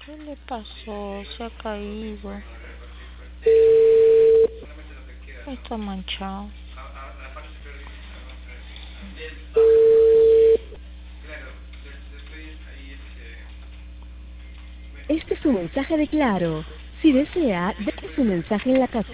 ¿Qué le pasó? Se ha caído. Está manchado. Este es su mensaje de Claro. Si desea, deje su mensaje en la casilla.